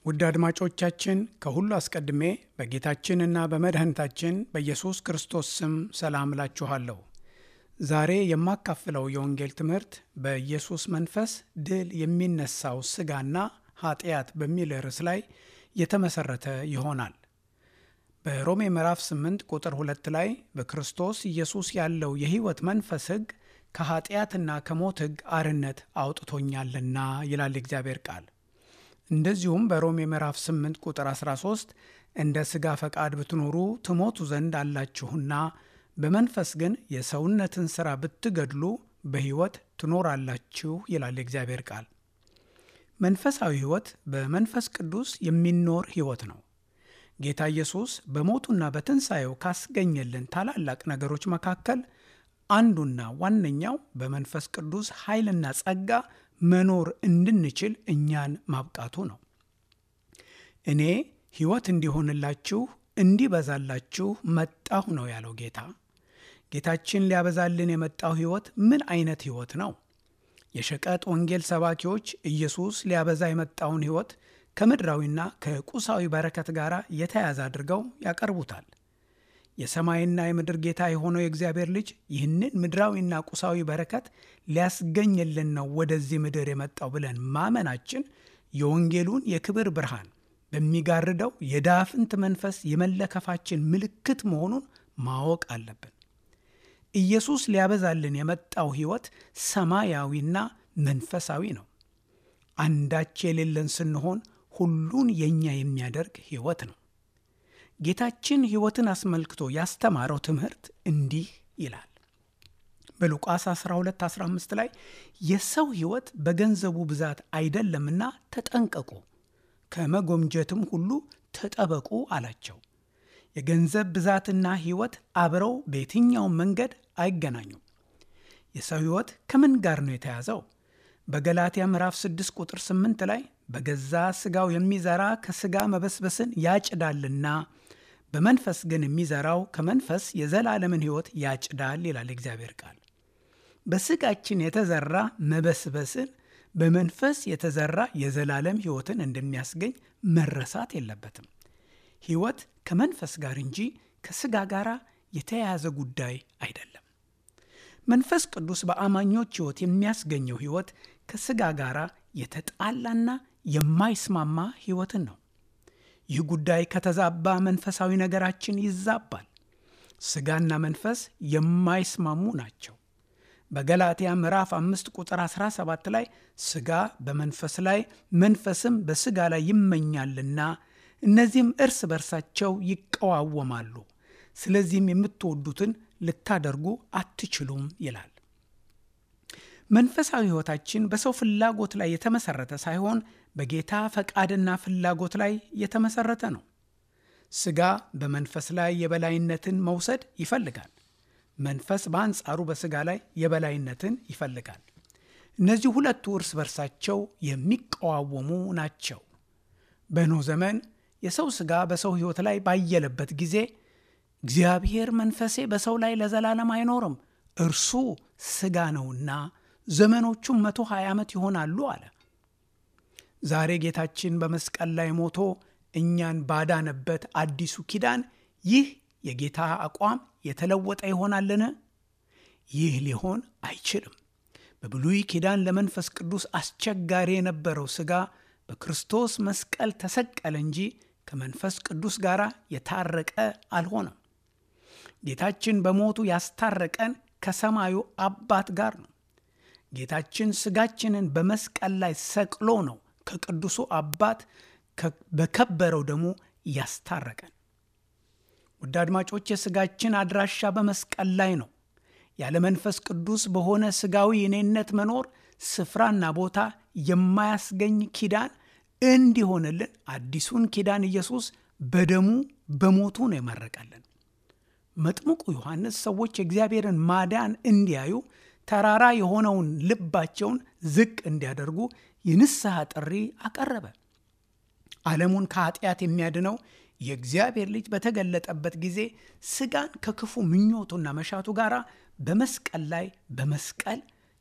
ውድ አድማጮቻችን ከሁሉ አስቀድሜ በጌታችንና በመድኃኒታችን በኢየሱስ ክርስቶስ ስም ሰላም እላችኋለሁ። ዛሬ የማካፍለው የወንጌል ትምህርት በኢየሱስ መንፈስ ድል የሚነሳው ሥጋና ኃጢአት በሚል ርዕስ ላይ የተመሠረተ ይሆናል። በሮሜ ምዕራፍ 8 ቁጥር 2 ላይ በክርስቶስ ኢየሱስ ያለው የሕይወት መንፈስ ሕግ ከኃጢአትና ከሞት ሕግ አርነት አውጥቶኛልና ይላል እግዚአብሔር ቃል። እንደዚሁም በሮሜ ምዕራፍ 8 ቁጥር 13 እንደ ሥጋ ፈቃድ ብትኖሩ ትሞቱ ዘንድ አላችሁና በመንፈስ ግን የሰውነትን ሥራ ብትገድሉ በሕይወት ትኖራላችሁ ይላል እግዚአብሔር ቃል። መንፈሳዊ ሕይወት በመንፈስ ቅዱስ የሚኖር ሕይወት ነው። ጌታ ኢየሱስ በሞቱና በትንሣኤው ካስገኘልን ታላላቅ ነገሮች መካከል አንዱና ዋነኛው በመንፈስ ቅዱስ ኃይልና ጸጋ መኖር እንድንችል እኛን ማብቃቱ ነው። እኔ ሕይወት እንዲሆንላችሁ እንዲበዛላችሁ መጣሁ ነው ያለው ጌታ። ጌታችን ሊያበዛልን የመጣው ሕይወት ምን አይነት ሕይወት ነው? የሸቀጥ ወንጌል ሰባኪዎች ኢየሱስ ሊያበዛ የመጣውን ሕይወት ከምድራዊና ከቁሳዊ በረከት ጋር የተያያዘ አድርገው ያቀርቡታል። የሰማይና የምድር ጌታ የሆነው የእግዚአብሔር ልጅ ይህንን ምድራዊና ቁሳዊ በረከት ሊያስገኝልን ነው ወደዚህ ምድር የመጣው ብለን ማመናችን የወንጌሉን የክብር ብርሃን በሚጋርደው የዳፍንት መንፈስ የመለከፋችን ምልክት መሆኑን ማወቅ አለብን። ኢየሱስ ሊያበዛልን የመጣው ሕይወት ሰማያዊና መንፈሳዊ ነው። አንዳች የሌለን ስንሆን ሁሉን የኛ የሚያደርግ ሕይወት ነው። ጌታችን ሕይወትን አስመልክቶ ያስተማረው ትምህርት እንዲህ ይላል። በሉቃስ 12:15 ላይ የሰው ሕይወት በገንዘቡ ብዛት አይደለምና ተጠንቀቁ፣ ከመጎምጀትም ሁሉ ተጠበቁ አላቸው። የገንዘብ ብዛትና ሕይወት አብረው በየትኛውም መንገድ አይገናኙም። የሰው ሕይወት ከምን ጋር ነው የተያዘው? በገላትያ ምዕራፍ 6 ቁጥር 8 ላይ በገዛ ሥጋው የሚዘራ ከሥጋ መበስበስን ያጭዳልና በመንፈስ ግን የሚዘራው ከመንፈስ የዘላለምን ሕይወት ያጭዳል ይላል እግዚአብሔር ቃል። በሥጋችን የተዘራ መበስበስን፣ በመንፈስ የተዘራ የዘላለም ሕይወትን እንደሚያስገኝ መረሳት የለበትም። ሕይወት ከመንፈስ ጋር እንጂ ከሥጋ ጋር የተያያዘ ጉዳይ አይደለም። መንፈስ ቅዱስ በአማኞች ሕይወት የሚያስገኘው ሕይወት ከሥጋ ጋር የተጣላና የማይስማማ ሕይወትን ነው። ይህ ጉዳይ ከተዛባ መንፈሳዊ ነገራችን ይዛባል። ሥጋና መንፈስ የማይስማሙ ናቸው። በገላትያ ምዕራፍ 5 ቁጥር 17 ላይ ሥጋ በመንፈስ ላይ መንፈስም በሥጋ ላይ ይመኛልና እነዚህም እርስ በርሳቸው ይቀዋወማሉ፣ ስለዚህም የምትወዱትን ልታደርጉ አትችሉም ይላል። መንፈሳዊ ሕይወታችን በሰው ፍላጎት ላይ የተመሠረተ ሳይሆን በጌታ ፈቃድና ፍላጎት ላይ የተመሠረተ ነው። ሥጋ በመንፈስ ላይ የበላይነትን መውሰድ ይፈልጋል። መንፈስ በአንጻሩ በሥጋ ላይ የበላይነትን ይፈልጋል። እነዚህ ሁለቱ እርስ በርሳቸው የሚቀዋወሙ ናቸው። በኖህ ዘመን የሰው ሥጋ በሰው ሕይወት ላይ ባየለበት ጊዜ እግዚአብሔር መንፈሴ በሰው ላይ ለዘላለም አይኖርም፣ እርሱ ሥጋ ነውና ዘመኖቹም 120 ዓመት ይሆናሉ አለ። ዛሬ ጌታችን በመስቀል ላይ ሞቶ እኛን ባዳነበት አዲሱ ኪዳን ይህ የጌታ አቋም የተለወጠ ይሆናልን? ይህ ሊሆን አይችልም። በብሉይ ኪዳን ለመንፈስ ቅዱስ አስቸጋሪ የነበረው ሥጋ በክርስቶስ መስቀል ተሰቀለ እንጂ ከመንፈስ ቅዱስ ጋር የታረቀ አልሆነም። ጌታችን በሞቱ ያስታረቀን ከሰማዩ አባት ጋር ነው። ጌታችን ሥጋችንን በመስቀል ላይ ሰቅሎ ነው ከቅዱሱ አባት በከበረው ደሙ ያስታረቀን። ውድ አድማጮች፣ የሥጋችን አድራሻ በመስቀል ላይ ነው። ያለ መንፈስ ቅዱስ በሆነ ሥጋዊ እኔነት መኖር ስፍራና ቦታ የማያስገኝ ኪዳን እንዲሆንልን አዲሱን ኪዳን ኢየሱስ በደሙ በሞቱ ነው የመረቀልን። መጥምቁ ዮሐንስ ሰዎች የእግዚአብሔርን ማዳን እንዲያዩ ተራራ የሆነውን ልባቸውን ዝቅ እንዲያደርጉ የንስሐ ጥሪ አቀረበ። ዓለሙን ከኃጢአት የሚያድነው የእግዚአብሔር ልጅ በተገለጠበት ጊዜ ሥጋን ከክፉ ምኞቱና መሻቱ ጋር በመስቀል ላይ በመስቀል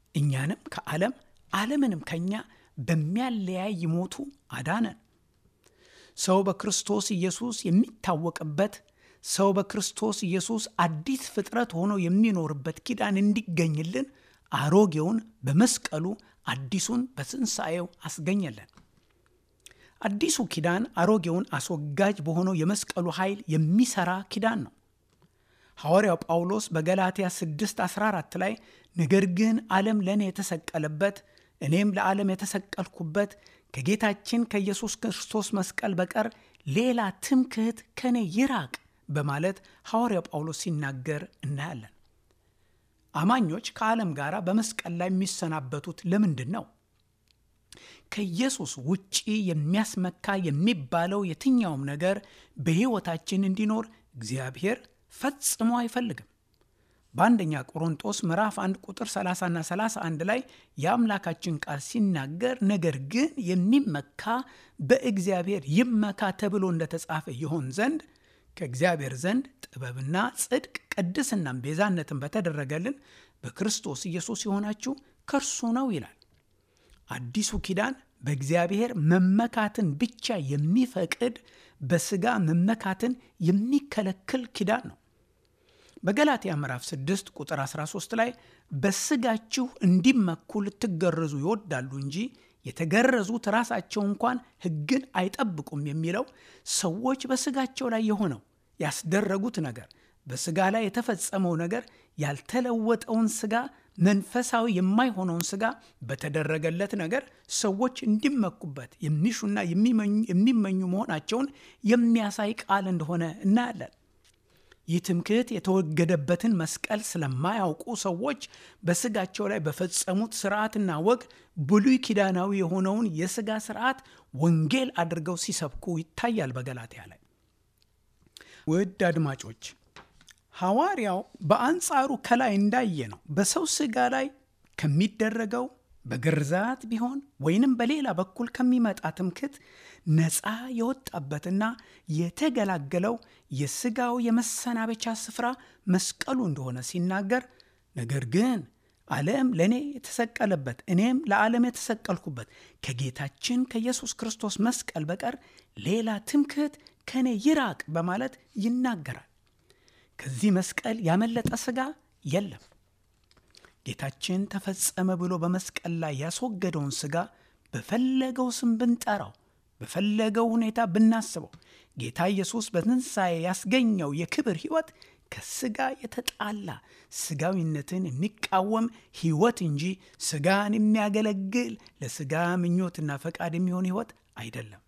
እኛንም ከዓለም ዓለምንም ከኛ በሚያለያይ ሞቱ አዳነን። ሰው በክርስቶስ ኢየሱስ የሚታወቅበት፣ ሰው በክርስቶስ ኢየሱስ አዲስ ፍጥረት ሆኖ የሚኖርበት ኪዳን እንዲገኝልን አሮጌውን በመስቀሉ አዲሱን በትንሣኤው አስገኘለን። አዲሱ ኪዳን አሮጌውን አስወጋጅ በሆነው የመስቀሉ ኃይል የሚሠራ ኪዳን ነው። ሐዋርያው ጳውሎስ በገላትያ 6:14 ላይ ነገር ግን ዓለም ለእኔ የተሰቀለበት እኔም ለዓለም የተሰቀልኩበት ከጌታችን ከኢየሱስ ክርስቶስ መስቀል በቀር ሌላ ትምክህት ከኔ ይራቅ በማለት ሐዋርያው ጳውሎስ ሲናገር እናያለን። አማኞች ከዓለም ጋር በመስቀል ላይ የሚሰናበቱት ለምንድን ነው? ከኢየሱስ ውጪ የሚያስመካ የሚባለው የትኛውም ነገር በሕይወታችን እንዲኖር እግዚአብሔር ፈጽሞ አይፈልግም። በአንደኛ ቆሮንቶስ ምዕራፍ 1 ቁጥር 30ና 31 ላይ የአምላካችን ቃል ሲናገር ነገር ግን የሚመካ በእግዚአብሔር ይመካ ተብሎ እንደተጻፈ ይሆን ዘንድ ከእግዚአብሔር ዘንድ ጥበብና ጽድቅ ቅድስናም ቤዛነትን በተደረገልን በክርስቶስ ኢየሱስ የሆናችሁ ከእርሱ ነው ይላል። አዲሱ ኪዳን በእግዚአብሔር መመካትን ብቻ የሚፈቅድ በሥጋ መመካትን የሚከለክል ኪዳን ነው። በገላትያ ምዕራፍ 6 ቁጥር 13 ላይ በሥጋችሁ እንዲመኩ ልትገረዙ ይወዳሉ እንጂ የተገረዙት ራሳቸው እንኳን ሕግን አይጠብቁም የሚለው ሰዎች በሥጋቸው ላይ የሆነው ያስደረጉት ነገር፣ በሥጋ ላይ የተፈጸመው ነገር ያልተለወጠውን ሥጋ፣ መንፈሳዊ የማይሆነውን ሥጋ በተደረገለት ነገር ሰዎች እንዲመኩበት የሚሹና የሚመኙ መሆናቸውን የሚያሳይ ቃል እንደሆነ እናያለን። ይህ ትምክህት የተወገደበትን መስቀል ስለማያውቁ ሰዎች በሥጋቸው ላይ በፈጸሙት ሥርዓትና ወግ ብሉይ ኪዳናዊ የሆነውን የሥጋ ሥርዓት ወንጌል አድርገው ሲሰብኩ ይታያል በገላትያ ላይ። ውድ አድማጮች፣ ሐዋርያው በአንጻሩ ከላይ እንዳየ ነው በሰው ሥጋ ላይ ከሚደረገው በግርዛት ቢሆን ወይንም በሌላ በኩል ከሚመጣ ትምክህት ነፃ የወጣበትና የተገላገለው የሥጋው የመሰናበቻ ስፍራ መስቀሉ እንደሆነ ሲናገር ነገር ግን ዓለም ለእኔ የተሰቀለበት እኔም ለዓለም የተሰቀልኩበት ከጌታችን ከኢየሱስ ክርስቶስ መስቀል በቀር ሌላ ትምክህት ከኔ ይራቅ በማለት ይናገራል። ከዚህ መስቀል ያመለጠ ሥጋ የለም። ጌታችን ተፈጸመ ብሎ በመስቀል ላይ ያስወገደውን ሥጋ በፈለገው ስም ብንጠራው፣ በፈለገው ሁኔታ ብናስበው ጌታ ኢየሱስ በትንሣኤ ያስገኘው የክብር ሕይወት ከሥጋ የተጣላ ሥጋዊነትን የሚቃወም ሕይወት እንጂ ሥጋን የሚያገለግል ለሥጋ ምኞትና ፈቃድ የሚሆን ሕይወት አይደለም።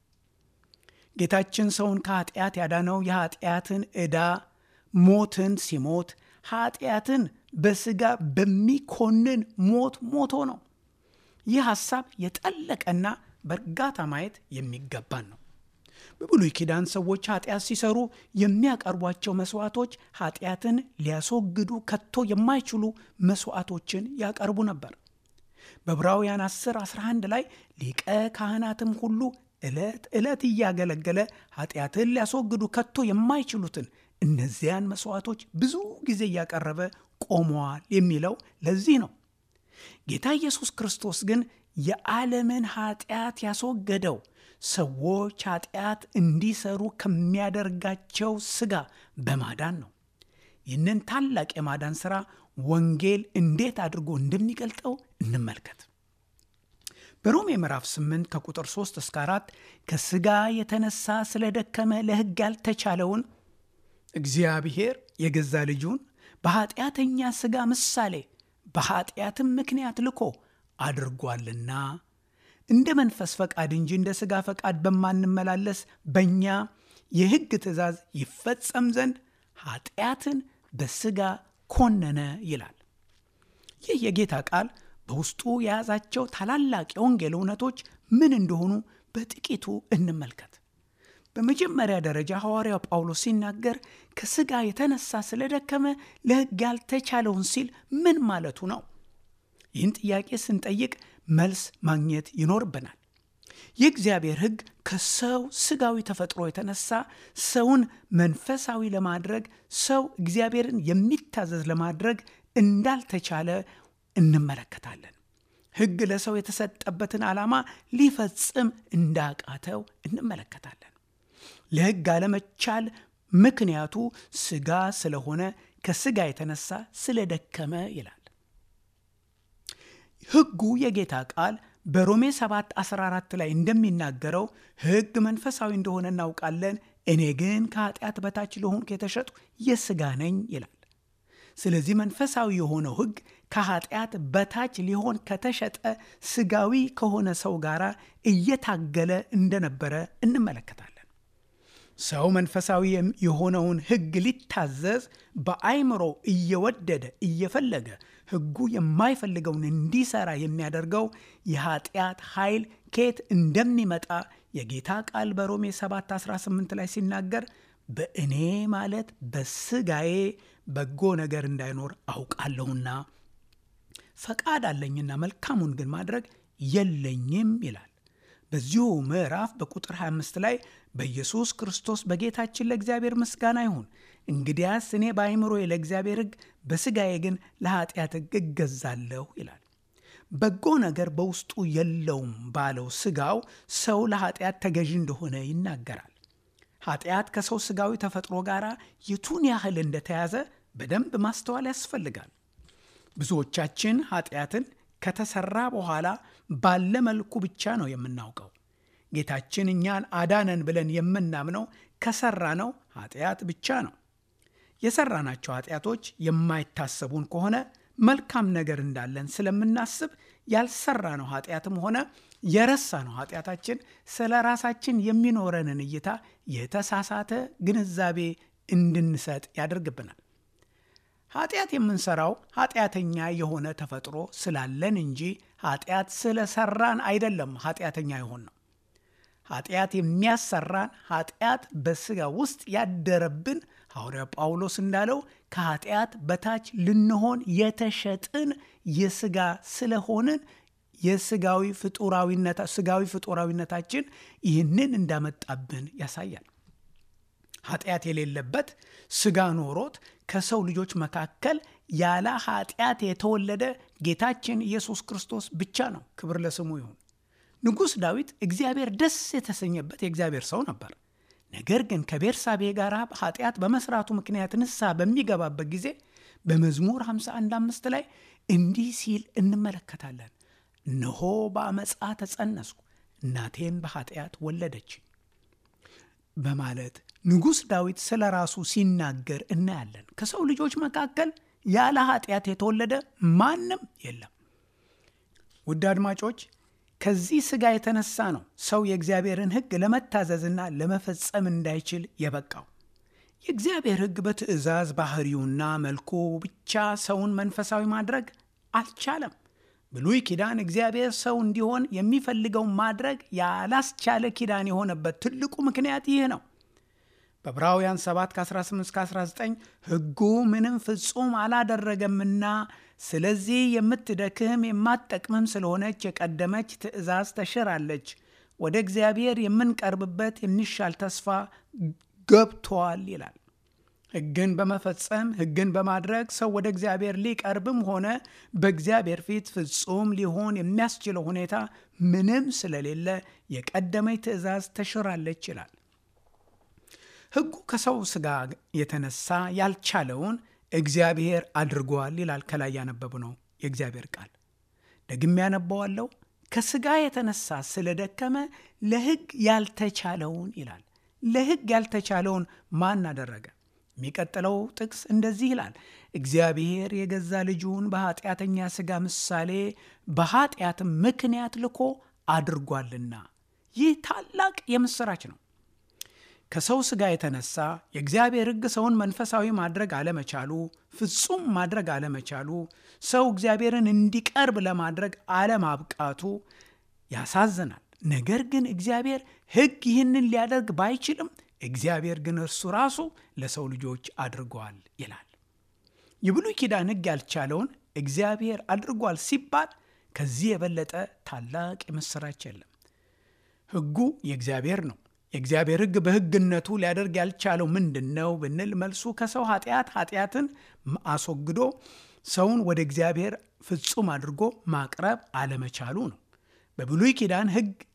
ጌታችን ሰውን ከኃጢአት ያዳነው የኃጢአትን ዕዳ ሞትን ሲሞት ኃጢአትን በሥጋ በሚኮንን ሞት ሞቶ ነው። ይህ ሐሳብ የጠለቀና በእርጋታ ማየት የሚገባን ነው። በብሉይ ኪዳን ሰዎች ኃጢአት ሲሰሩ የሚያቀርቧቸው መሥዋዕቶች ኃጢአትን ሊያስወግዱ ከቶ የማይችሉ መሥዋዕቶችን ያቀርቡ ነበር። በዕብራውያን 10:11 ላይ ሊቀ ካህናትም ሁሉ ዕለት ዕለት እያገለገለ ኃጢአትን ሊያስወግዱ ከቶ የማይችሉትን እነዚያን መሥዋዕቶች ብዙ ጊዜ እያቀረበ ቆመዋል የሚለው ለዚህ ነው። ጌታ ኢየሱስ ክርስቶስ ግን የዓለምን ኃጢአት ያስወገደው ሰዎች ኃጢአት እንዲሰሩ ከሚያደርጋቸው ሥጋ በማዳን ነው። ይህንን ታላቅ የማዳን ሥራ ወንጌል እንዴት አድርጎ እንደሚገልጠው እንመልከት። በሮሜ ምዕራፍ 8 ከቁጥር 3 እስከ 4 ከሥጋ የተነሳ ስለደከመ ለሕግ ያልተቻለውን እግዚአብሔር የገዛ ልጁን በኃጢአተኛ ሥጋ ምሳሌ በኃጢአትም ምክንያት ልኮ አድርጓልና እንደ መንፈስ ፈቃድ እንጂ እንደ ሥጋ ፈቃድ በማንመላለስ በእኛ የሕግ ትእዛዝ ይፈጸም ዘንድ ኃጢአትን በሥጋ ኮነነ ይላል። ይህ የጌታ ቃል በውስጡ የያዛቸው ታላላቅ የወንጌል እውነቶች ምን እንደሆኑ በጥቂቱ እንመልከት። በመጀመሪያ ደረጃ ሐዋርያው ጳውሎስ ሲናገር ከሥጋ የተነሳ ስለደከመ ለሕግ ያልተቻለውን ሲል ምን ማለቱ ነው? ይህን ጥያቄ ስንጠይቅ መልስ ማግኘት ይኖርብናል። የእግዚአብሔር ሕግ ከሰው ሥጋዊ ተፈጥሮ የተነሳ ሰውን መንፈሳዊ ለማድረግ ሰው እግዚአብሔርን የሚታዘዝ ለማድረግ እንዳልተቻለ እንመለከታለን። ሕግ ለሰው የተሰጠበትን ዓላማ ሊፈጽም እንዳቃተው እንመለከታለን። ለሕግ አለመቻል ምክንያቱ ሥጋ ስለሆነ ከሥጋ የተነሳ ስለደከመ ይላል። ሕጉ የጌታ ቃል በሮሜ 7:14 ላይ እንደሚናገረው ሕግ መንፈሳዊ እንደሆነ እናውቃለን፣ እኔ ግን ከኃጢአት በታች ለሆንኩ የተሸጥኩ የሥጋ ነኝ ይላል። ስለዚህ መንፈሳዊ የሆነው ሕግ ከኃጢአት በታች ሊሆን ከተሸጠ ሥጋዊ ከሆነ ሰው ጋር እየታገለ እንደነበረ እንመለከታለን። ሰው መንፈሳዊ የሆነውን ሕግ ሊታዘዝ በአእምሮ እየወደደ እየፈለገ ሕጉ የማይፈልገውን እንዲሰራ የሚያደርገው የኃጢአት ኃይል ከየት እንደሚመጣ የጌታ ቃል በሮሜ 7:18 ላይ ሲናገር በእኔ ማለት በሥጋዬ በጎ ነገር እንዳይኖር አውቃለሁና ፈቃድ አለኝና መልካሙን ግን ማድረግ የለኝም ይላል። በዚሁ ምዕራፍ በቁጥር 25 ላይ በኢየሱስ ክርስቶስ በጌታችን ለእግዚአብሔር ምስጋና ይሁን፣ እንግዲያስ እኔ በአእምሮዬ ለእግዚአብሔር ሕግ በሥጋዬ ግን ለኃጢአት ሕግ እገዛለሁ ይላል። በጎ ነገር በውስጡ የለውም ባለው ሥጋው ሰው ለኃጢአት ተገዢ እንደሆነ ይናገራል። ኃጢአት ከሰው ሥጋዊ ተፈጥሮ ጋር የቱን ያህል እንደተያዘ በደንብ ማስተዋል ያስፈልጋል። ብዙዎቻችን ኃጢአትን ከተሰራ በኋላ ባለ መልኩ ብቻ ነው የምናውቀው። ጌታችን እኛን አዳነን ብለን የምናምነው ከሰራነው ኃጢአት ብቻ ነው። የሰራናቸው ኃጢአቶች የማይታሰቡን ከሆነ መልካም ነገር እንዳለን ስለምናስብ ያልሰራነው ኃጢአትም ሆነ የረሳነው ኃጢአታችን ስለ ራሳችን የሚኖረንን እይታ የተሳሳተ ግንዛቤ እንድንሰጥ ያደርግብናል። ኃጢአት የምንሰራው ኃጢአተኛ የሆነ ተፈጥሮ ስላለን እንጂ ኃጢአት ስለሰራን አይደለም ኃጢአተኛ የሆን ነው። ኃጢአት የሚያሰራን ኃጢአት በሥጋ ውስጥ ያደረብን ሐዋርያ ጳውሎስ እንዳለው ከኃጢአት በታች ልንሆን የተሸጥን የሥጋ ስለሆንን የሥጋዊ ፍጡራዊነታችን ይህንን እንዳመጣብን ያሳያል። ኃጢአት የሌለበት ሥጋ ኖሮት ከሰው ልጆች መካከል ያለ ኃጢአት የተወለደ ጌታችን ኢየሱስ ክርስቶስ ብቻ ነው። ክብር ለስሙ ይሁን። ንጉሥ ዳዊት እግዚአብሔር ደስ የተሰኘበት የእግዚአብሔር ሰው ነበር። ነገር ግን ከቤርሳቤ ጋር ኃጢአት በመስራቱ ምክንያት ንስሐ በሚገባበት ጊዜ በመዝሙር 51:5 ላይ እንዲህ ሲል እንመለከታለን። እነሆ በአመፃ ተጸነስኩ፣ እናቴም በኃጢአት ወለደች በማለት ንጉሥ ዳዊት ስለ ራሱ ሲናገር እናያለን። ከሰው ልጆች መካከል ያለ ኃጢአት የተወለደ ማንም የለም። ውድ አድማጮች፣ ከዚህ ሥጋ የተነሳ ነው ሰው የእግዚአብሔርን ሕግ ለመታዘዝና ለመፈጸም እንዳይችል የበቃው። የእግዚአብሔር ሕግ በትእዛዝ ባህሪውና መልኩ ብቻ ሰውን መንፈሳዊ ማድረግ አልቻለም። ብሉይ ኪዳን እግዚአብሔር ሰው እንዲሆን የሚፈልገው ማድረግ ያላስቻለ ኪዳን የሆነበት ትልቁ ምክንያት ይህ ነው። በዕብራውያን 7:18-19 ሕጉ ምንም ፍጹም አላደረገምና ስለዚህ የምትደክም የማትጠቅምም ስለሆነች የቀደመች ትእዛዝ ተሽራለች፣ ወደ እግዚአብሔር የምንቀርብበት የሚሻል ተስፋ ገብቷል ይላል። ሕግን በመፈጸም ሕግን በማድረግ ሰው ወደ እግዚአብሔር ሊቀርብም ሆነ በእግዚአብሔር ፊት ፍጹም ሊሆን የሚያስችለው ሁኔታ ምንም ስለሌለ የቀደመች ትእዛዝ ተሽራለች ይላል። ሕጉ ከሰው ሥጋ የተነሳ ያልቻለውን እግዚአብሔር አድርጓል ይላል። ከላይ ያነበብነው የእግዚአብሔር ቃል ደግሜ ያነበዋለሁ። ከሥጋ የተነሳ ስለደከመ ለሕግ ያልተቻለውን ይላል። ለሕግ ያልተቻለውን ማን አደረገ? የሚቀጥለው ጥቅስ እንደዚህ ይላል፣ እግዚአብሔር የገዛ ልጁን በኃጢአተኛ ሥጋ ምሳሌ በኃጢአትም ምክንያት ልኮ አድርጓልና። ይህ ታላቅ የምሥራች ነው። ከሰው ሥጋ የተነሳ የእግዚአብሔር ሕግ ሰውን መንፈሳዊ ማድረግ አለመቻሉ፣ ፍጹም ማድረግ አለመቻሉ፣ ሰው እግዚአብሔርን እንዲቀርብ ለማድረግ አለማብቃቱ ያሳዝናል። ነገር ግን እግዚአብሔር ሕግ ይህንን ሊያደርግ ባይችልም እግዚአብሔር ግን እርሱ ራሱ ለሰው ልጆች አድርጓል ይላል። የብሉይ ኪዳን ሕግ ያልቻለውን እግዚአብሔር አድርጓል ሲባል ከዚህ የበለጠ ታላቅ የምሥራች የለም። ሕጉ የእግዚአብሔር ነው። የእግዚአብሔር ሕግ በሕግነቱ ሊያደርግ ያልቻለው ምንድን ነው ብንል መልሱ ከሰው ኃጢአትን አስወግዶ ሰውን ወደ እግዚአብሔር ፍጹም አድርጎ ማቅረብ አለመቻሉ ነው። በብሉይ ኪዳን ሕግ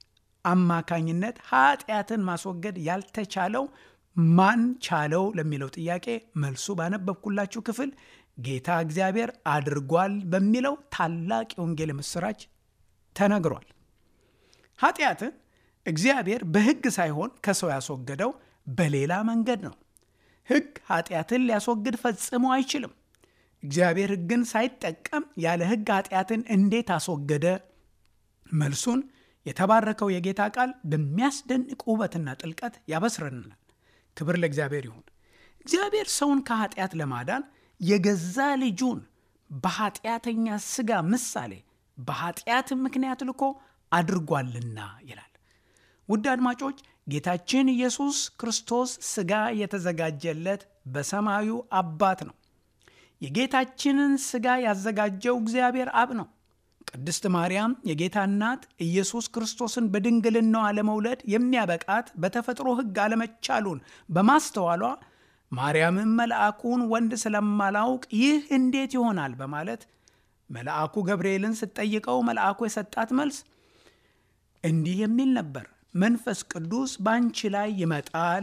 አማካኝነት ኃጢአትን ማስወገድ ያልተቻለው ማን ቻለው ለሚለው ጥያቄ መልሱ ባነበብኩላችሁ ክፍል ጌታ እግዚአብሔር አድርጓል በሚለው ታላቅ የወንጌል ምስራች ተነግሯል። ኃጢአትን እግዚአብሔር በሕግ ሳይሆን ከሰው ያስወገደው በሌላ መንገድ ነው። ሕግ ኃጢአትን ሊያስወግድ ፈጽሞ አይችልም። እግዚአብሔር ሕግን ሳይጠቀም ያለ ሕግ ኃጢአትን እንዴት አስወገደ? መልሱን የተባረከው የጌታ ቃል በሚያስደንቅ ውበትና ጥልቀት ያበስረናል። ክብር ለእግዚአብሔር ይሁን። እግዚአብሔር ሰውን ከኃጢአት ለማዳን የገዛ ልጁን በኃጢአተኛ ሥጋ ምሳሌ በኃጢአት ምክንያት ልኮ አድርጓልና ይላል። ውድ አድማጮች፣ ጌታችን ኢየሱስ ክርስቶስ ሥጋ የተዘጋጀለት በሰማዩ አባት ነው። የጌታችንን ሥጋ ያዘጋጀው እግዚአብሔር አብ ነው። ቅድስት ማርያም የጌታ እናት ኢየሱስ ክርስቶስን በድንግልናዋ ለመውለድ የሚያበቃት በተፈጥሮ ሕግ አለመቻሉን በማስተዋሏ ማርያምን መልአኩን ወንድ ስለማላውቅ ይህ እንዴት ይሆናል በማለት መልአኩ ገብርኤልን ስትጠይቀው መልአኩ የሰጣት መልስ እንዲህ የሚል ነበር። መንፈስ ቅዱስ ባንቺ ላይ ይመጣል፣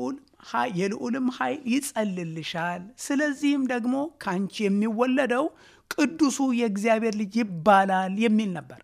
የልዑልም ኃይል ይጸልልሻል። ስለዚህም ደግሞ ካንቺ የሚወለደው ቅዱሱ የእግዚአብሔር ልጅ ይባላል የሚል ነበር።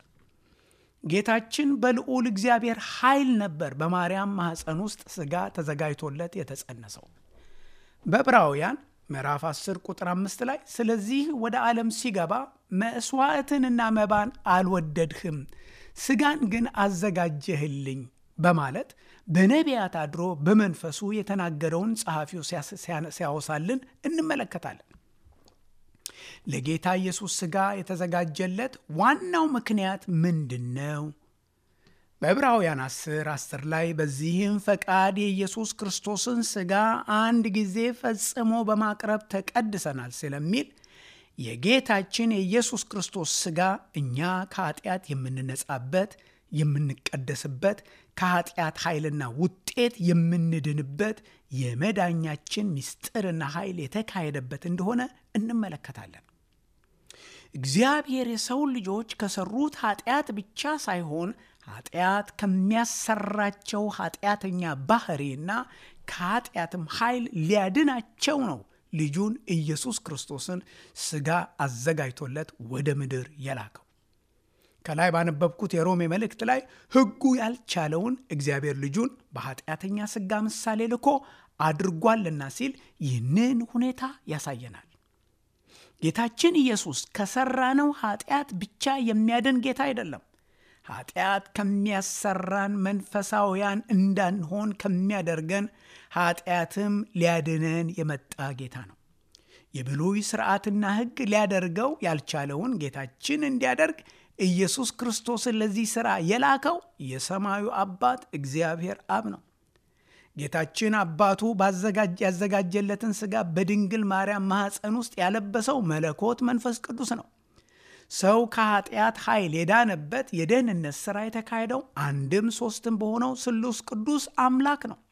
ጌታችን በልዑል እግዚአብሔር ኃይል ነበር በማርያም ማኅፀን ውስጥ ሥጋ ተዘጋጅቶለት የተጸነሰው። በዕብራውያን ምዕራፍ 10 ቁጥር 5 ላይ ስለዚህ ወደ ዓለም ሲገባ መሥዋዕትንና መባን አልወደድህም፣ ሥጋን ግን አዘጋጀህልኝ በማለት በነቢያት አድሮ በመንፈሱ የተናገረውን ጸሐፊው ሲያወሳልን እንመለከታለን። ለጌታ ኢየሱስ ሥጋ የተዘጋጀለት ዋናው ምክንያት ምንድን ነው? በዕብራውያን 10 ላይ በዚህም ፈቃድ የኢየሱስ ክርስቶስን ሥጋ አንድ ጊዜ ፈጽሞ በማቅረብ ተቀድሰናል ስለሚል የጌታችን የኢየሱስ ክርስቶስ ሥጋ እኛ ከኃጢአት የምንነጻበት፣ የምንቀደስበት፣ ከኃጢአት ኃይልና ውጤት የምንድንበት የመዳኛችን ምስጢርና ኃይል የተካሄደበት እንደሆነ እንመለከታለን። እግዚአብሔር የሰው ልጆች ከሰሩት ኃጢአት ብቻ ሳይሆን ኃጢአት ከሚያሰራቸው ኃጢአተኛ ባህሪና ከኃጢአትም ኃይል ሊያድናቸው ነው ልጁን ኢየሱስ ክርስቶስን ሥጋ አዘጋጅቶለት ወደ ምድር የላከው። ከላይ ባነበብኩት የሮሜ መልእክት ላይ ሕጉ ያልቻለውን እግዚአብሔር ልጁን በኃጢአተኛ ሥጋ ምሳሌ ልኮ አድርጓልና ሲል ይህንን ሁኔታ ያሳየናል። ጌታችን ኢየሱስ ከሰራነው ኃጢአት ብቻ የሚያድን ጌታ አይደለም። ኃጢአት ከሚያሰራን መንፈሳውያን እንዳንሆን ከሚያደርገን ኃጢአትም ሊያድነን የመጣ ጌታ ነው። የብሉይ ሥርዓትና ሕግ ሊያደርገው ያልቻለውን ጌታችን እንዲያደርግ ኢየሱስ ክርስቶስን ለዚህ ሥራ የላከው የሰማዩ አባት እግዚአብሔር አብ ነው። ጌታችን አባቱ ያዘጋጀለትን ሥጋ በድንግል ማርያም ማኅፀን ውስጥ ያለበሰው መለኮት መንፈስ ቅዱስ ነው። ሰው ከኃጢአት ኃይል የዳነበት የደህንነት ሥራ የተካሄደው አንድም ሦስትም በሆነው ስሉስ ቅዱስ አምላክ ነው።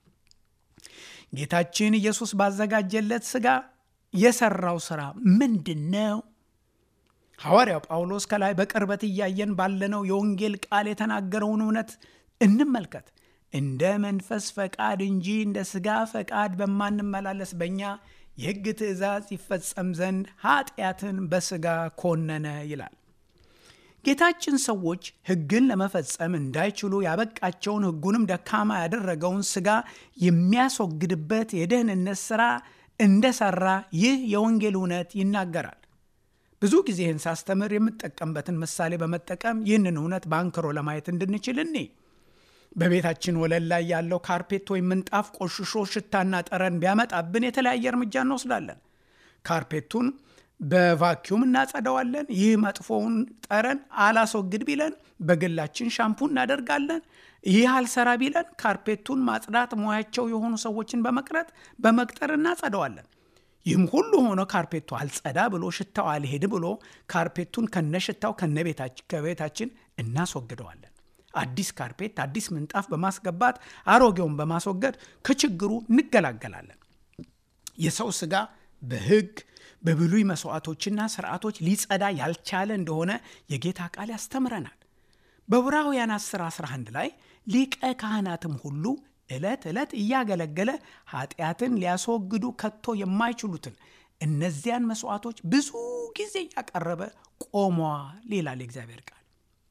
ጌታችን ኢየሱስ ባዘጋጀለት ሥጋ የሠራው ሥራ ምንድን ነው? ሐዋርያው ጳውሎስ ከላይ በቅርበት እያየን ባለነው የወንጌል ቃል የተናገረውን እውነት እንመልከት። እንደ መንፈስ ፈቃድ እንጂ እንደ ሥጋ ፈቃድ በማንመላለስ በእኛ የሕግ ትእዛዝ ይፈጸም ዘንድ ኃጢአትን በሥጋ ኮነነ ይላል። ጌታችን ሰዎች ሕግን ለመፈጸም እንዳይችሉ ያበቃቸውን ሕጉንም ደካማ ያደረገውን ሥጋ የሚያስወግድበት የደህንነት ሥራ እንደሠራ ይህ የወንጌል እውነት ይናገራል። ብዙ ጊዜ ይህን ሳስተምር የምጠቀምበትን ምሳሌ በመጠቀም ይህንን እውነት በአንክሮ ለማየት እንድንችል በቤታችን ወለል ላይ ያለው ካርፔት ወይም ምንጣፍ ቆሽሾ ሽታና ጠረን ቢያመጣብን የተለያየ እርምጃ እንወስዳለን። ካርፔቱን በቫኪዩም እናጸደዋለን። ይህ መጥፎውን ጠረን አላስወግድ ቢለን በግላችን ሻምፑ እናደርጋለን። ይህ አልሰራ ቢለን ካርፔቱን ማጽዳት ሙያቸው የሆኑ ሰዎችን በመቅጠር እናጸደዋለን። ይህም ሁሉ ሆኖ ካርፔቱ አልጸዳ ብሎ ሽታው አልሄድ ብሎ ካርፔቱን ከነሽታው ከቤታችን እናስወግደዋለን። አዲስ ካርፔት፣ አዲስ ምንጣፍ በማስገባት አሮጌውን በማስወገድ ከችግሩ እንገላገላለን። የሰው ሥጋ በሕግ በብሉይ መስዋዕቶችና ሥርዓቶች ሊጸዳ ያልቻለ እንደሆነ የጌታ ቃል ያስተምረናል። በዕብራውያን 10:11 ላይ ሊቀ ካህናትም ሁሉ ዕለት ዕለት እያገለገለ ኃጢአትን ሊያስወግዱ ከቶ የማይችሉትን እነዚያን መስዋዕቶች ብዙ ጊዜ ያቀረበ ቆሟል ይላል የእግዚአብሔር ቃል።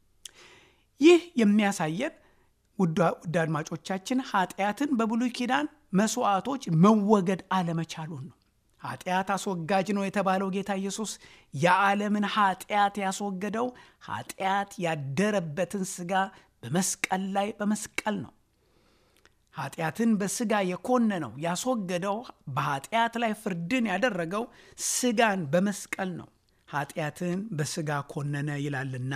ይህ የሚያሳየን ውድ አድማጮቻችን ኃጢአትን በብሉይ ኪዳን መስዋዕቶች መወገድ አለመቻሉን ነው። ኃጢአት አስወጋጅ ነው የተባለው ጌታ ኢየሱስ የዓለምን ኃጢአት ያስወገደው ኃጢአት ያደረበትን ሥጋ በመስቀል ላይ በመስቀል ነው። ኃጢአትን በሥጋ የኮነነው ያስወገደው በኃጢአት ላይ ፍርድን ያደረገው ሥጋን በመስቀል ነው። ኃጢአትን በሥጋ ኮነነ ይላልና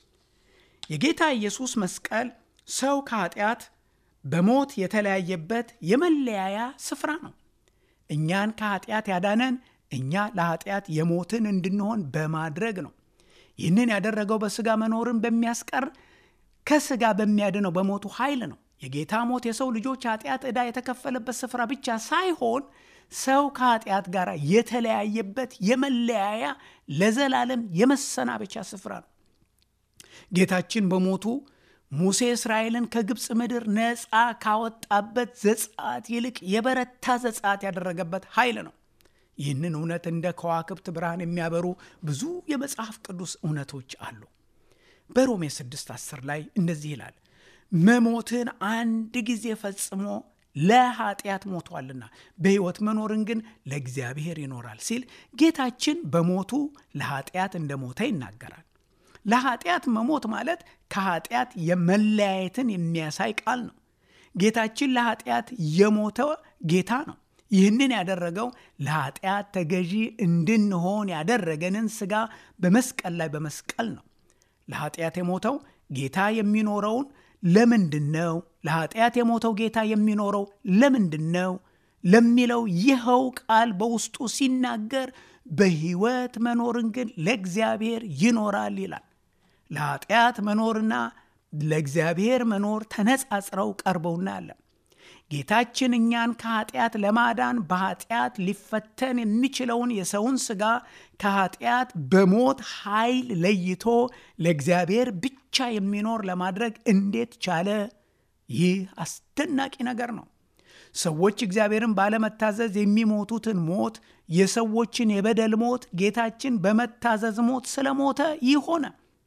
የጌታ ኢየሱስ መስቀል ሰው ከኃጢአት በሞት የተለያየበት የመለያያ ስፍራ ነው። እኛን ከኃጢአት ያዳነን እኛ ለኃጢአት የሞትን እንድንሆን በማድረግ ነው። ይህንን ያደረገው በሥጋ መኖርን በሚያስቀር ከሥጋ በሚያድነው በሞቱ ኃይል ነው። የጌታ ሞት የሰው ልጆች ኃጢአት ዕዳ የተከፈለበት ስፍራ ብቻ ሳይሆን ሰው ከኃጢአት ጋር የተለያየበት የመለያያ ለዘላለም የመሰናበቻ ስፍራ ነው። ጌታችን በሞቱ ሙሴ እስራኤልን ከግብፅ ምድር ነፃ ካወጣበት ዘጸአት ይልቅ የበረታ ዘጸአት ያደረገበት ኃይል ነው። ይህንን እውነት እንደ ከዋክብት ብርሃን የሚያበሩ ብዙ የመጽሐፍ ቅዱስ እውነቶች አሉ። በሮሜ 6:10 ላይ እንደዚህ ይላል፣ መሞትን አንድ ጊዜ ፈጽሞ ለኃጢአት ሞቷልና በሕይወት መኖርን ግን ለእግዚአብሔር ይኖራል ሲል ጌታችን በሞቱ ለኃጢአት እንደሞተ ይናገራል። ለኃጢአት መሞት ማለት ከኃጢአት የመለያየትን የሚያሳይ ቃል ነው። ጌታችን ለኃጢአት የሞተ ጌታ ነው። ይህንን ያደረገው ለኃጢአት ተገዢ እንድንሆን ያደረገንን ሥጋ በመስቀል ላይ በመስቀል ነው። ለኃጢአት የሞተው ጌታ የሚኖረውን ለምንድን ነው? ለኃጢአት የሞተው ጌታ የሚኖረው ለምንድን ነው ለሚለው ይኸው ቃል በውስጡ ሲናገር በሕይወት መኖርን ግን ለእግዚአብሔር ይኖራል ይላል። ለኃጢአት መኖርና ለእግዚአብሔር መኖር ተነጻጽረው ቀርበው እናያለን። ጌታችን እኛን ከኃጢአት ለማዳን በኃጢአት ሊፈተን የሚችለውን የሰውን ሥጋ ከኃጢአት በሞት ኃይል ለይቶ ለእግዚአብሔር ብቻ የሚኖር ለማድረግ እንዴት ቻለ? ይህ አስደናቂ ነገር ነው። ሰዎች እግዚአብሔርን ባለመታዘዝ የሚሞቱትን ሞት፣ የሰዎችን የበደል ሞት ጌታችን በመታዘዝ ሞት ስለሞተ ይህ ሆነ።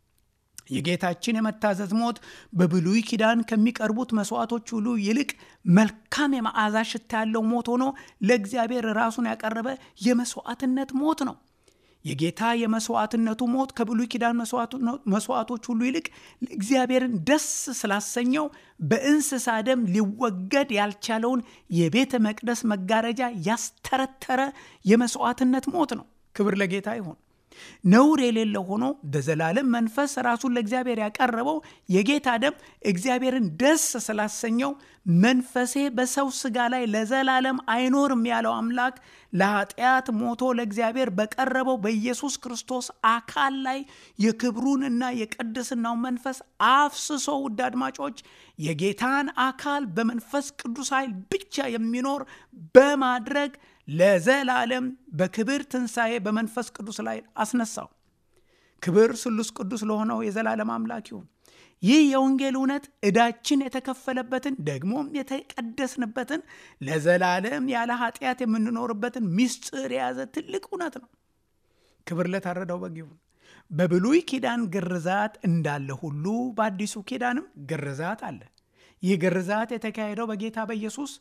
የጌታችን የመታዘዝ ሞት በብሉይ ኪዳን ከሚቀርቡት መስዋዕቶች ሁሉ ይልቅ መልካም የመዓዛ ሽታ ያለው ሞት ሆኖ ለእግዚአብሔር ራሱን ያቀረበ የመስዋዕትነት ሞት ነው። የጌታ የመስዋዕትነቱ ሞት ከብሉይ ኪዳን መስዋዕቶች ሁሉ ይልቅ እግዚአብሔርን ደስ ስላሰኘው በእንስሳ ደም ሊወገድ ያልቻለውን የቤተ መቅደስ መጋረጃ ያስተረተረ የመስዋዕትነት ሞት ነው። ክብር ለጌታ ይሁን። ነውር የሌለው ሆኖ በዘላለም መንፈስ ራሱን ለእግዚአብሔር ያቀረበው የጌታ ደም እግዚአብሔርን ደስ ስላሰኘው መንፈሴ በሰው ሥጋ ላይ ለዘላለም አይኖርም ያለው አምላክ ለኃጢአት ሞቶ ለእግዚአብሔር በቀረበው በኢየሱስ ክርስቶስ አካል ላይ የክብሩንና የቅድስናው መንፈስ አፍስሶ ውድ አድማጮች የጌታን አካል በመንፈስ ቅዱስ ኃይል ብቻ የሚኖር በማድረግ ለዘላለም በክብር ትንሣኤ በመንፈስ ቅዱስ ላይ አስነሳው። ክብር ስሉስ ቅዱስ ለሆነው የዘላለም አምላክ ይሁን። ይህ የወንጌል እውነት ዕዳችን የተከፈለበትን ደግሞም የተቀደስንበትን ለዘላለም ያለ ኃጢአት የምንኖርበትን ምስጢር የያዘ ትልቅ እውነት ነው። ክብር ለታረደው በግ ይሁን። በብሉይ ኪዳን ግርዛት እንዳለ ሁሉ በአዲሱ ኪዳንም ግርዛት አለ። ይህ ግርዛት የተካሄደው በጌታ በኢየሱስ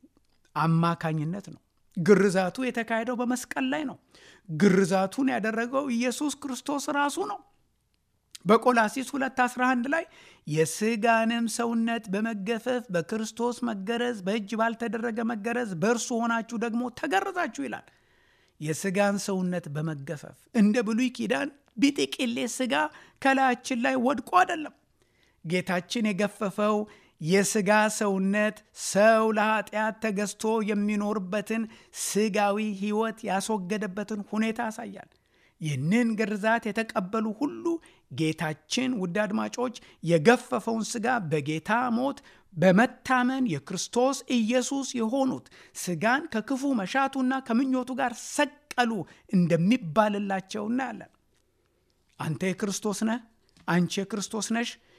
አማካኝነት ነው። ግርዛቱ የተካሄደው በመስቀል ላይ ነው። ግርዛቱን ያደረገው ኢየሱስ ክርስቶስ ራሱ ነው። በቆላሲስ 2:11 ላይ የሥጋንም ሰውነት በመገፈፍ በክርስቶስ መገረዝ በእጅ ባልተደረገ መገረዝ በእርሱ ሆናችሁ ደግሞ ተገረዛችሁ ይላል። የሥጋን ሰውነት በመገፈፍ እንደ ብሉይ ኪዳን ቢጥቂሌ ሥጋ ከላያችን ላይ ወድቆ አይደለም። ጌታችን የገፈፈው የሥጋ ሰውነት ሰው ለኃጢአት ተገዝቶ የሚኖርበትን ሥጋዊ ሕይወት ያስወገደበትን ሁኔታ ያሳያል። ይህንን ግርዛት የተቀበሉ ሁሉ ጌታችን ውድ አድማጮች የገፈፈውን ሥጋ በጌታ ሞት በመታመን የክርስቶስ ኢየሱስ የሆኑት ሥጋን ከክፉ መሻቱና ከምኞቱ ጋር ሰቀሉ እንደሚባልላቸው እናያለን። አንተ የክርስቶስ ነህ፣ አንቺ የክርስቶስ ነሽ።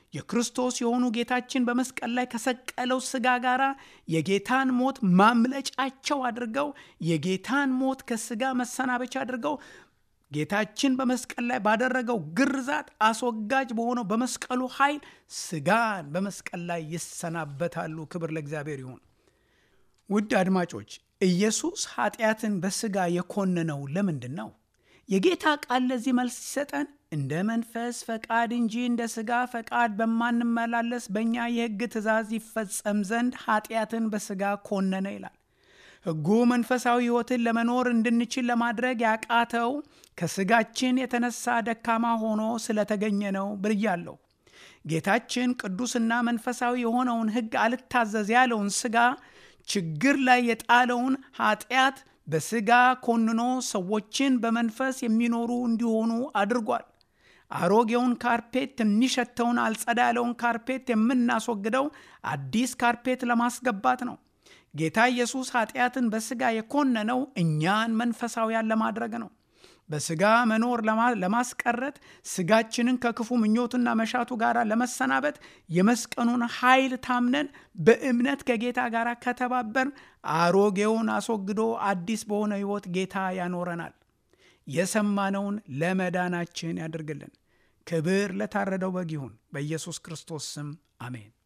የክርስቶስ የሆኑ ጌታችን በመስቀል ላይ ከሰቀለው ሥጋ ጋር የጌታን ሞት ማምለጫቸው አድርገው የጌታን ሞት ከሥጋ መሰናበቻ አድርገው ጌታችን በመስቀል ላይ ባደረገው ግርዛት አስወጋጅ በሆነው በመስቀሉ ኃይል ሥጋን በመስቀል ላይ ይሰናበታሉ። ክብር ለእግዚአብሔር ይሁን። ውድ አድማጮች፣ ኢየሱስ ኃጢአትን በሥጋ የኮነነው ለምንድን ነው? የጌታ ቃል ለዚህ መልስ ሲሰጠን እንደ መንፈስ ፈቃድ እንጂ እንደ ሥጋ ፈቃድ በማንመላለስ በእኛ የሕግ ትእዛዝ ይፈጸም ዘንድ ኃጢአትን በሥጋ ኮነነ ይላል። ሕጉ መንፈሳዊ ሕይወትን ለመኖር እንድንችል ለማድረግ ያቃተው ከሥጋችን የተነሳ ደካማ ሆኖ ስለተገኘ ነው ብያለሁ። ጌታችን ቅዱስና መንፈሳዊ የሆነውን ሕግ አልታዘዝ ያለውን ሥጋ ችግር ላይ የጣለውን ኃጢአት በሥጋ ኮንኖ ሰዎችን በመንፈስ የሚኖሩ እንዲሆኑ አድርጓል። አሮጌውን ካርፔት የሚሸተውን አልጸዳ ያለውን ካርፔት የምናስወግደው አዲስ ካርፔት ለማስገባት ነው። ጌታ ኢየሱስ ኃጢአትን በሥጋ የኮነነው እኛን መንፈሳውያን ለማድረግ ነው። በሥጋ መኖር ለማስቀረት ሥጋችንን ከክፉ ምኞቱና መሻቱ ጋር ለመሰናበት የመስቀሉን ኃይል ታምነን በእምነት ከጌታ ጋር ከተባበርን አሮጌውን አስወግዶ አዲስ በሆነ ሕይወት ጌታ ያኖረናል። የሰማነውን ለመዳናችን ያድርግልን። ክብር ለታረደው በግ ይሁን። በኢየሱስ ክርስቶስ ስም አሜን።